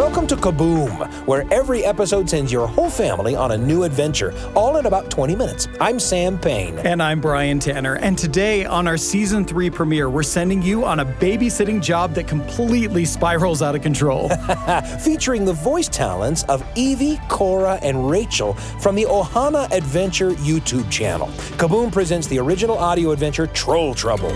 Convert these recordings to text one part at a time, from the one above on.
Welcome to Kaboom, where every episode sends your whole family on a new adventure, all in about 20 minutes. I'm Sam Payne. And I'm Brian Tanner. And today on our Season 3 premiere, we're sending you on a babysitting job that completely spirals out of control. Featuring the voice talents of Evie, Cora, and Rachel from the Ohana Adventure YouTube channel. Kaboom presents the original audio adventure Troll Trouble.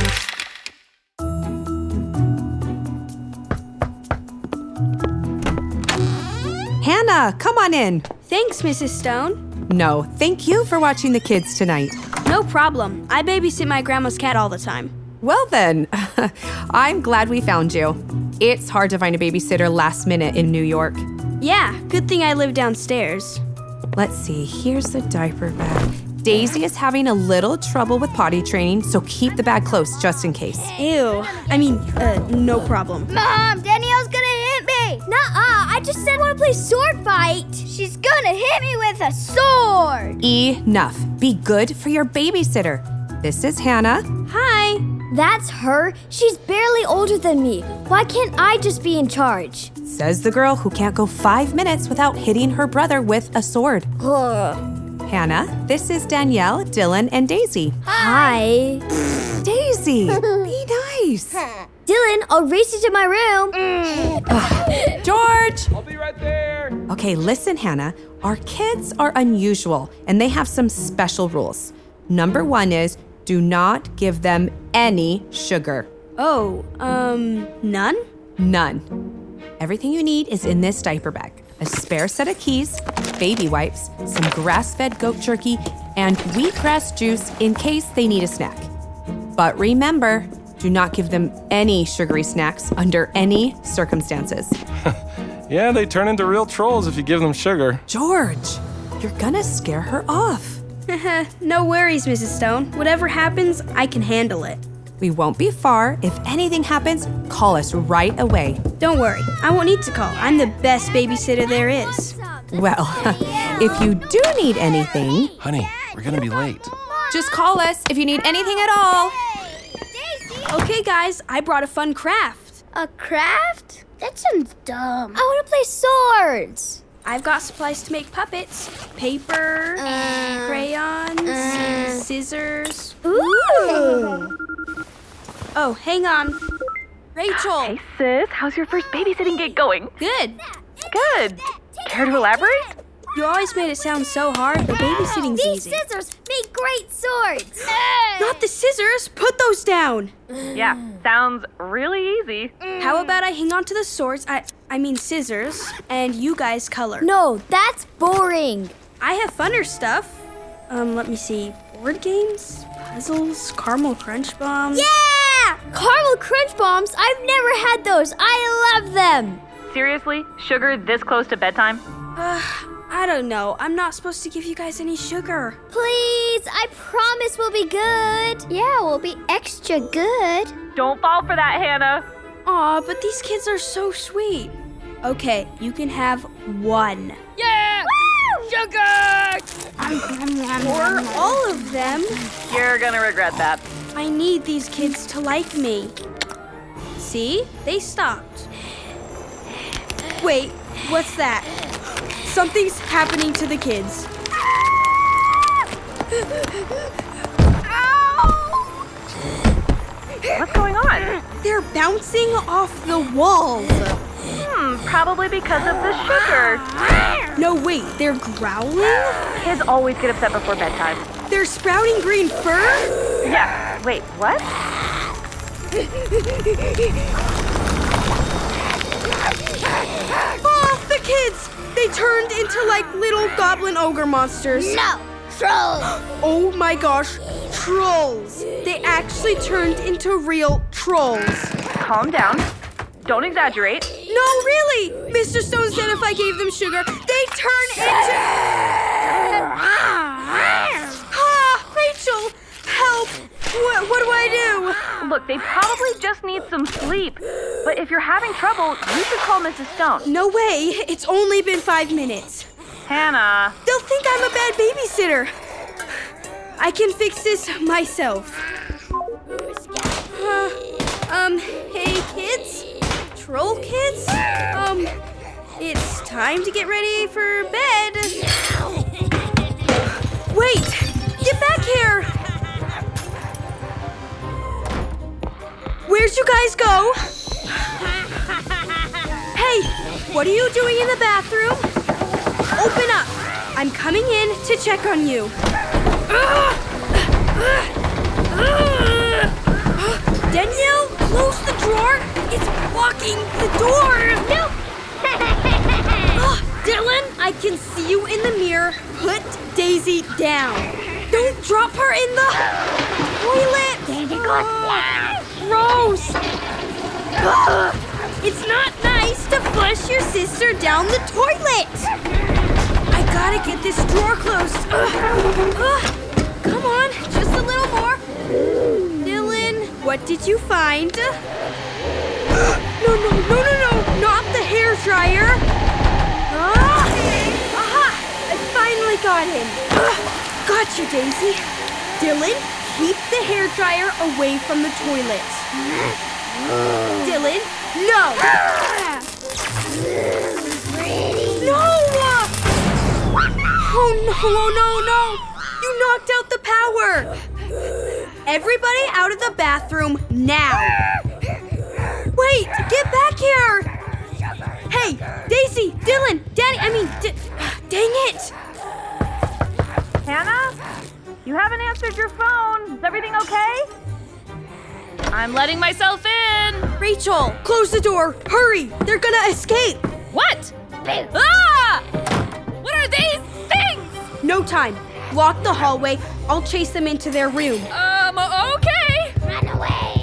Hannah, come on in. Thanks, Mrs. Stone. No, thank you for watching the kids tonight. No problem. I babysit my grandma's cat all the time. Well then, I'm glad we found you. It's hard to find a babysitter last minute in New York. Yeah, good thing I live downstairs. Let's see, here's the diaper bag. Daisy is having a little trouble with potty training, so keep the bag close just in case. Ew. No problem. Mom, Danielle's gonna hit me! Nuh-uh, I just said I wanna play sword fight! She's gonna hit me with a sword! Enough. Be good for your babysitter. This is Hannah. Hi. That's her? She's barely older than me. Why can't I just be in charge? Says the girl who can't go 5 minutes without hitting her brother with a sword. Hannah, this is Danielle, Dylan, and Daisy. Hi. Daisy, be nice. Dylan, I'll race you to my room. George! I'll be right there. Okay, listen, Hannah. Our kids are unusual, and they have some special rules. Number 1 is do not give them any sugar. Oh, none? None. Everything you need is in this diaper bag. A spare set of keys, baby wipes, some grass-fed goat jerky, and wheatgrass juice in case they need a snack. But remember, do not give them any sugary snacks under any circumstances. Yeah, they turn into real trolls if you give them sugar. George, you're gonna scare her off. No worries, Mrs. Stone. Whatever happens, I can handle it. We won't be far. If anything happens, call us right away. Don't worry, I won't need to call. I'm the best babysitter there is. Well, if you do need anything, Honey, we're gonna be late. just call us if you need anything at all. Okay, guys, I brought a fun craft. A craft? That sounds dumb. I wanna play swords. I've got supplies to make puppets. Paper, crayons, scissors. Ooh. Oh, hang on. Rachel. Hey, sis. How's your first babysitting gig going? Good. Good. Care to elaborate? You always made it sound so hard, but babysitting's These easy. scissors make great swords. Not the scissors. Put those down. Yeah, sounds really easy. How about I hang on to the swords, I mean scissors, and you guys color. No, that's boring. I have funner stuff. Let me see. Board games, puzzles, caramel crunch bombs. Yeah! Caramel Crunch Bombs. I've never had those. I love them. Seriously? Sugar this close to bedtime? I don't know. I'm not supposed to give you guys any sugar. Please, I promise we'll be good. Yeah, we'll be extra good. Don't fall for that, Hannah. Aw, but these kids are so sweet. Okay, you can have one. Yeah! Woo! Sugar! Or all of them. You're gonna regret that. I need these kids to like me. See? They stopped. Wait, what's that? Something's happening to the kids. What's going on? They're bouncing off the walls. Probably because of the sugar. No, wait, they're growling? Kids always get upset before bedtime. They're sprouting green fur? Yeah. Wait, what? Oh, the kids! They turned into like little goblin ogre monsters. No, trolls. Oh my gosh, trolls! They actually turned into real trolls. Calm down. Don't exaggerate. No, really! Mr. Stone said if I gave them sugar, they turn into... Rachel! Help! What do I do? Look, they probably just need some sleep. But if you're having trouble, you should call Mrs. Stone. No way! It's only been 5 minutes. Hannah. They'll think I'm a bad babysitter. I can fix this myself. Hey kids? Troll kids? It's time to get ready for bed. Wait! Get back here! Where'd you guys go? Hey, what are you doing in the bathroom? Open up! I'm coming in to check on you. Danielle, close the drawer! It's blocking the door! Nope! Dylan, I can see you in the mirror. Put Daisy down. Don't drop her in the toilet. Daisy goes flat. Gross. It's not nice to flush your sister down the toilet. I gotta get this drawer closed. Come on, just a little more. Dylan, what did you find? No, not the hair dryer. Aha! I finally got him. Gotcha, Daisy. Dylan, keep the hair dryer away from the toilet. Dylan, no! No! Oh no! You knocked out the power! Everybody out of the bathroom now! Wait, get back here! Hey, Daisy, Dylan, Danny, dang it! Hannah? You haven't answered your phone. Is everything okay? I'm letting myself in. Rachel, close the door, hurry! They're gonna escape! What? Ah! What are these things? No time. Block the hallway. I'll chase them into their room. Okay. Run away!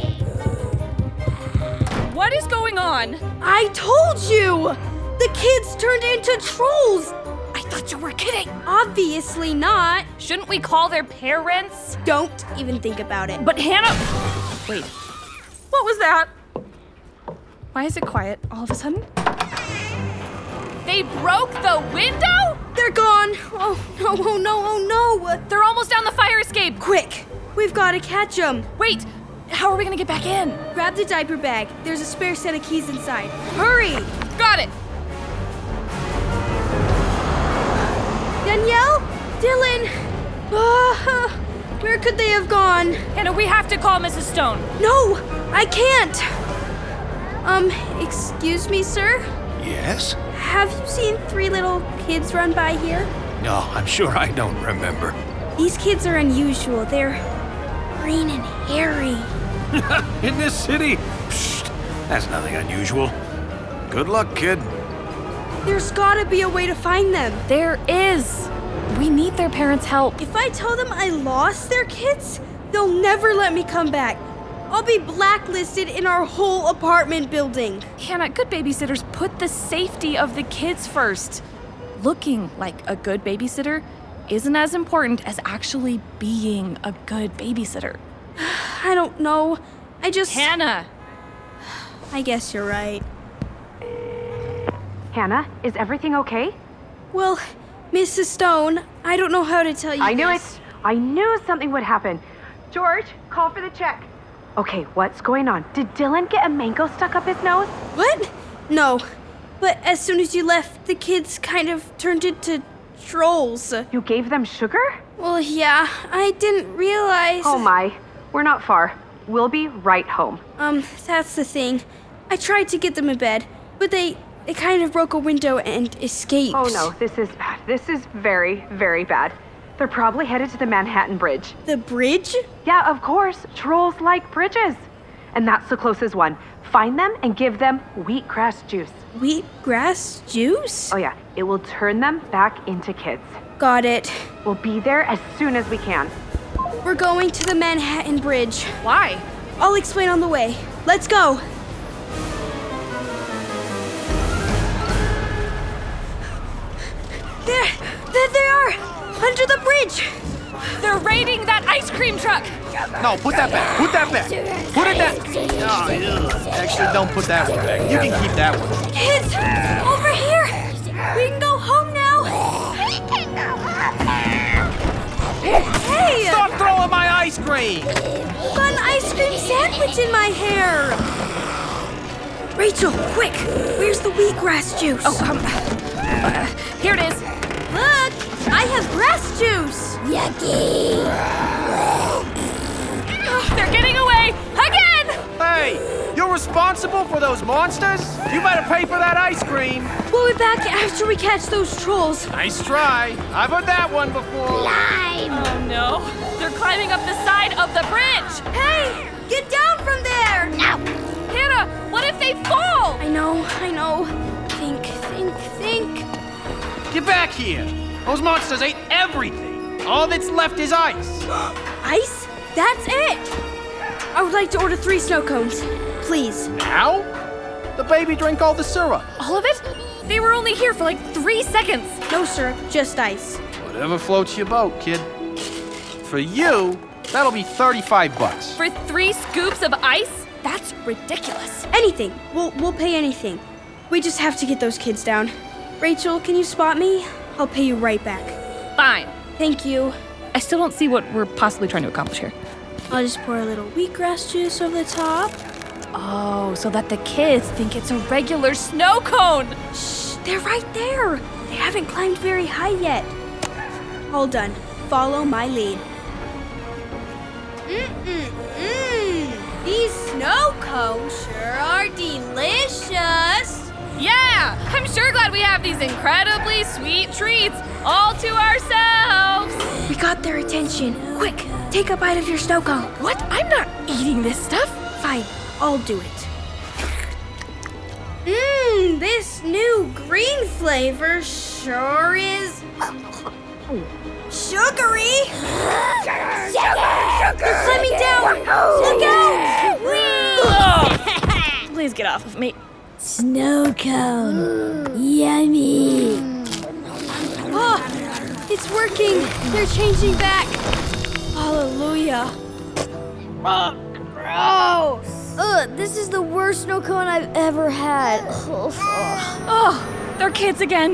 What is going on? I told you! The kids turned into trolls! I thought you were kidding. Obviously not. Shouldn't we call their parents? Don't even think about it. But Hannah... Wait. What was that? Why is it quiet all of a sudden? They broke the window? They're gone. Oh no. They're almost down the fire escape. Quick, we've got to catch them. Wait, how are we gonna get back in? Grab the diaper bag. There's a spare set of keys inside. Hurry! Got it. Danielle? Dylan? Where could they have gone? Hannah, we have to call Mrs. Stone. No, I can't. Excuse me, sir? Yes? Have you seen 3 little kids run by here? No, I'm sure I don't remember. These kids are unusual. They're green and hairy. In this city? Psst, that's nothing unusual. Good luck, kid. There's gotta be a way to find them. There is. We need their parents' help. If I tell them I lost their kids, they'll never let me come back. I'll be blacklisted in our whole apartment building. Hannah, good babysitters put the safety of the kids first. Looking like a good babysitter isn't as important as actually being a good babysitter. I don't know. Hannah! I guess you're right. Hannah, is everything okay? Well, Mrs. Stone, I don't know how to tell you I knew this. it. I knew something would happen. George, call for the check. Okay, what's going on? Did Dylan get a mango stuck up his nose? What? No. But as soon as you left, the kids kind of turned into trolls. You gave them sugar? Well, yeah, I didn't realize. Oh my, we're not far. We'll be right home. That's the thing. I tried to get them in bed, but they kind of broke a window and escaped. Oh no, this is bad. This is very, very bad. They're probably headed to the Manhattan Bridge. The bridge? Yeah, of course. Trolls like bridges. And that's the closest one. Find them and give them wheatgrass juice. Wheatgrass juice? Oh yeah, it will turn them back into kids. Got it. We'll be there as soon as we can. We're going to the Manhattan Bridge. Why? I'll explain on the way. Let's go. There they are! Under the bridge! They're raiding that ice cream truck! No, put that back. Put that back. Put it down. Oh, actually, don't put that one back. You can keep that one. Kids, over here! We can go home now! Hey! Stop throwing my ice cream! Got an ice cream sandwich in my hair! Rachel, quick! Where's the wheatgrass juice? Here it is. Look! I have grass juice! Yucky! Oh, they're getting away again! Hey, you're responsible for those monsters? You better pay for that ice cream. We'll be back after we catch those trolls. Nice try. I've heard that one before. Lime! Oh no, they're climbing up the side of the bridge! Hey! Get down from there! No! Hannah, what if they fall? I know. Think. Get back here. Those monsters ate everything. All that's left is ice. Ice? That's it! I would like to order 3 snow cones. Please. Now? The baby drank all the syrup. All of it? They were only here for like 3 seconds. No syrup, just ice. Whatever floats your boat, kid. For you, that'll be $35. For 3 scoops of ice? That's ridiculous. Anything. We'll pay anything. We just have to get those kids down. Rachel, can you spot me? I'll pay you right back. Fine. Thank you. I still don't see what we're possibly trying to accomplish here. I'll just pour a little wheatgrass juice over the top. Oh, so that the kids think it's a regular snow cone. Shh, they're right there. They haven't climbed very high yet. All done. Follow my lead. These snow cones sure are delicious. Yeah, I'm sure glad we have these incredibly sweet treats all to ourselves. We got their attention. Quick, take a bite of your snow cone. What? I'm not eating this stuff. Fine, I'll do it. This new green flavor sure is sugary. They're climbing down. Look out! Please get off of me. Snow cone. Yummy. Oh, it's working. They're changing back. Hallelujah. Gross. Ugh, this is the worst snow cone I've ever had. Oh, they're kids again.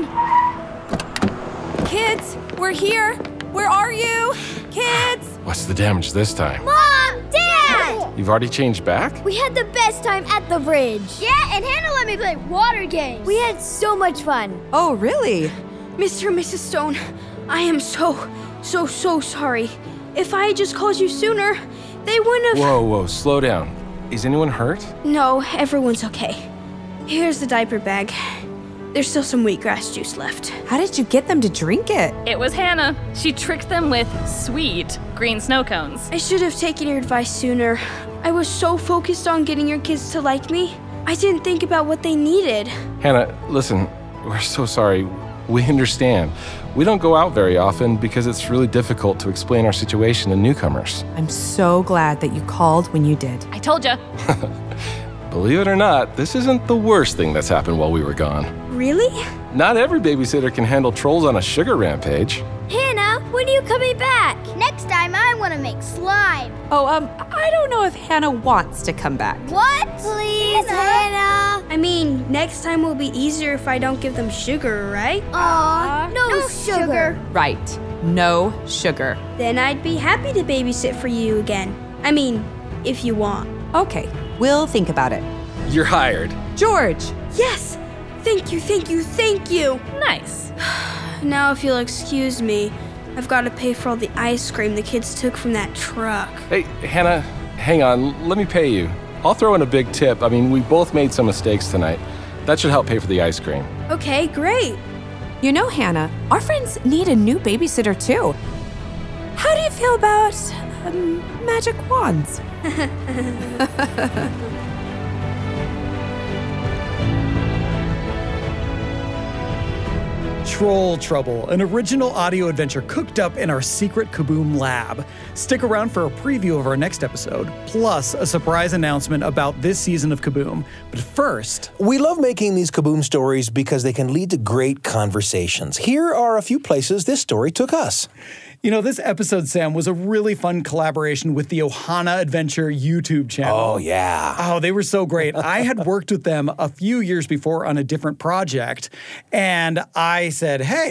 Kids, we're here. Where are you? Kids! What's the damage this time? Mom! Dad! You've already changed back? We had the best time at the bridge. Yeah, and Hannah let me play water games. We had so much fun. Oh, really? Mr. and Mrs. Stone, I am so sorry. If I had just called you sooner, they wouldn't have... Whoa, slow down. Is anyone hurt? No, everyone's okay. Here's the diaper bag. There's still some wheatgrass juice left. How did you get them to drink it? It was Hannah. She tricked them with sweet green snow cones. I should have taken your advice sooner. I was so focused on getting your kids to like me, I didn't think about what they needed. Hannah, listen, we're so sorry. We understand. We don't go out very often because it's really difficult to explain our situation to newcomers. I'm so glad that you called when you did. I told ya. Believe it or not, this isn't the worst thing that's happened while we were gone. Really? Not every babysitter can handle trolls on a sugar rampage. Hannah, when are you coming back? Next time I want to make slime. Oh, I don't know if Hannah wants to come back. What? Please, Hannah. I mean, next time will be easier if I don't give them sugar, right? Aw, no sugar. Right. No sugar. Then I'd be happy to babysit for you again. I mean, if you want. Okay, we'll think about it. You're hired. George! Yes! Thank you. Nice. Now, if you'll excuse me, I've got to pay for all the ice cream the kids took from that truck. Hey, Hannah, hang on. Let me pay you. I'll throw in a big tip. I mean, we both made some mistakes tonight. That should help pay for the ice cream. Okay, great. You know, Hannah, our friends need a new babysitter too. How do you feel about magic wands? Troll Trouble, an original audio adventure cooked up in our secret Kaboom lab. Stick around for a preview of our next episode, plus a surprise announcement about this season of Kaboom. But first, We love making these Kaboom stories because they can lead to great conversations. Here are a few places this story took us. you know, this episode, Sam, was a really fun collaboration with the Ohana Adventure YouTube channel. Oh, yeah. Oh, they were so great. I had worked with them a few years before on a different project, and I said, hey,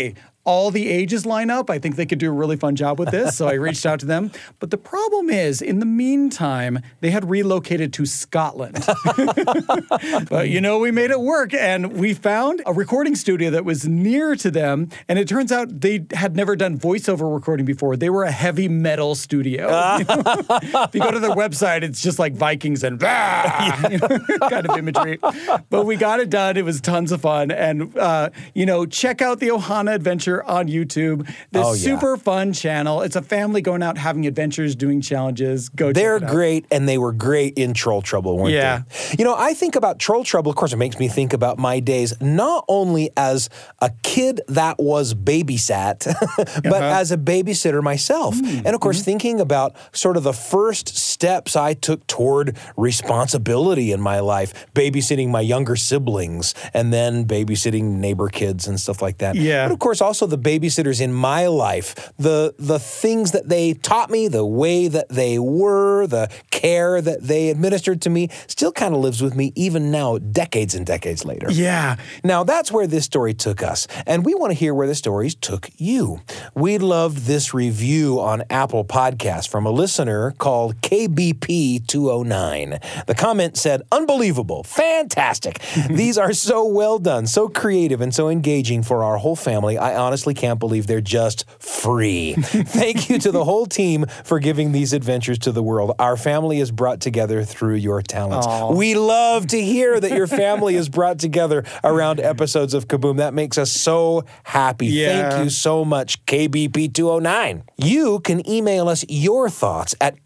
all the ages line up, I think they could do a really fun job with this. So I reached out to them. But the problem is, in the meantime, they had relocated to Scotland. But we made it work, and we found a recording studio that was near to them. And it turns out they had never done voiceover recording before. They were a heavy metal studio. If you go to their website, it's just like Vikings and kind of imagery. But we got it done. It was tons of fun. And, check out the Ohana Adventure on YouTube. This super fun channel. It's a family going out having adventures, doing challenges. They're great, and they were great in Troll Trouble, weren't they? I think about Troll Trouble, of course, it makes me think about my days, not only as a kid that was babysat, but as a babysitter myself. And of course, thinking about sort of the first steps I took toward responsibility in my life, babysitting my younger siblings, and then babysitting neighbor kids and stuff like that. But of course, also the babysitters in my life, the things that they taught me, the way that they were, the care that they administered to me, still kind of lives with me even now, decades and decades later. Now, that's where this story took us, and we want to hear where the stories took you. We loved this review on Apple Podcasts from a listener called KBP209. The comment said, "Unbelievable, fantastic. These are so well done, so creative, and so engaging for our whole family. I honestly can't believe they're just free. Thank you to the whole team for giving these adventures to the world. Our family is brought together through your talents." We love to hear that your family is brought together around episodes of Kaboom. That makes us so happy. Thank you so much, KBP209. You can email us your thoughts at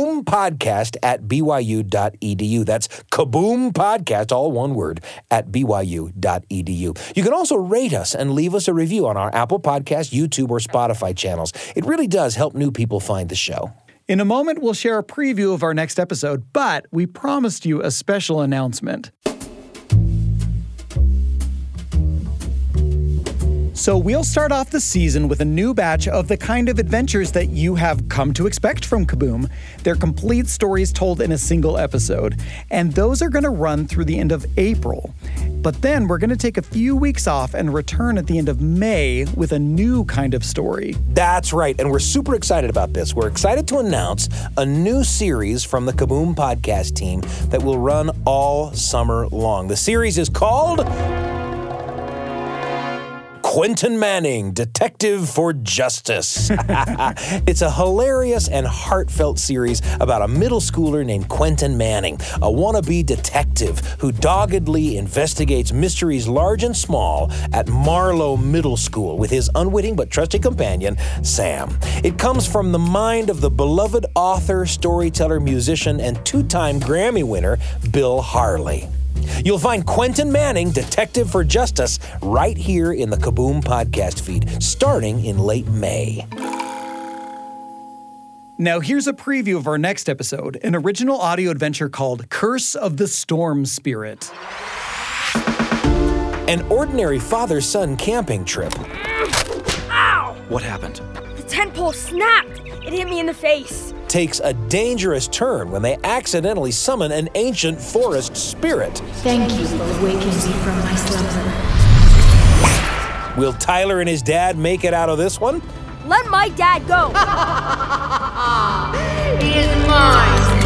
kaboompodcast@byu.edu. That's Kaboom Podcast, all one word, at byu.edu. You can also rate us and leave us a review on our Apple Podcast, YouTube, or Spotify channels. It really does help new people find the show. In a moment, we'll share a preview of our next episode, but we promised you a special announcement. So we'll start off the season with a new batch of the kind of adventures that you have come to expect from Kaboom. They're complete stories told in a single episode, and those are going to run through the end of April. But then we're going to take a few weeks off and return at the end of May with a new kind of story. That's right, and we're super excited about this. We're excited to announce a new series from the Kaboom Podcast team that will run all summer long. The series is called Quentin Manning, Detective for Justice. It's a hilarious and heartfelt series about a middle schooler named Quentin Manning, a wannabe detective who doggedly investigates mysteries large and small at Marlow Middle School with his unwitting but trusty companion, Sam. It comes from the mind of the beloved author, storyteller, musician, and two-time Grammy winner, Bill Harley. You'll find Quentin Manning, Detective for Justice, right here in the Kaboom Podcast feed, starting in late May. Now here's a preview of our next episode, an original audio adventure called Curse of the Storm Spirit. An ordinary father-son camping trip. Ow! What happened? The tent pole snapped. It hit me in the face. Takes a dangerous turn when they accidentally summon an ancient forest spirit. Thank you for waking me from my slumber. Will Tyler and his dad make it out of this one? Let my dad go. He is mine.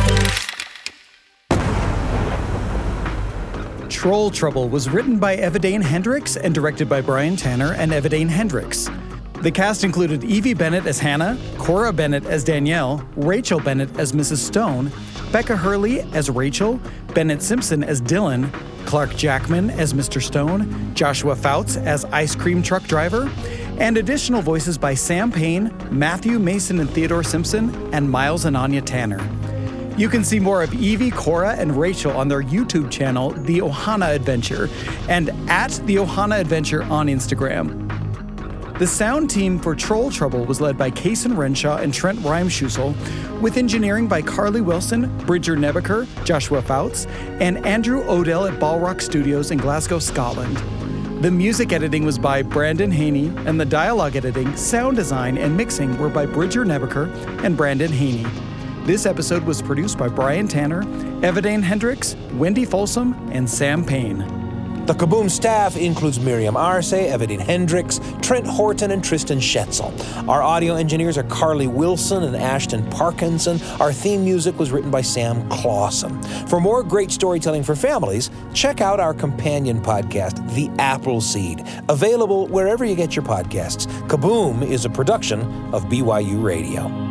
Troll Trouble was written by Evidane Hendricks and directed by Brian Tanner and Evidane Hendricks. The cast included Evie Bennett as Hannah, Cora Bennett as Danielle, Rachel Bennett as Mrs. Stone, Becca Hurley as Rachel, Bennett Simpson as Dylan, Clark Jackman as Mr. Stone, Joshua Fouts as Ice Cream Truck Driver, and additional voices by Sam Payne, Matthew Mason and Theodore Simpson, and Miles and Anya Tanner. You can see more of Evie, Cora, and Rachel on their YouTube channel, The Ohana Adventure, and at The Ohana Adventure on Instagram. The sound team for Troll Trouble was led by Kason Renshaw and Trent Reimschussel, with engineering by Carly Wilson, Bridger Nebaker, Joshua Fouts, and Andrew Odell at Ballrock Studios in Glasgow, Scotland. The music editing was by Brandon Haney, and the dialogue editing, sound design, and mixing were by Bridger Nebaker and Brandon Haney. This episode was produced by Brian Tanner, Evidane Hendricks, Wendy Folsom, and Sam Payne. The Kaboom staff includes Miriam Arce, Evelyn Hendricks, Trent Horton, and Tristan Schetzel. Our audio engineers are Carly Wilson and Ashton Parkinson. Our theme music was written by Sam Clausen. For more great storytelling for families, check out our companion podcast, The Appleseed, available wherever you get your podcasts. Kaboom is a production of BYU Radio.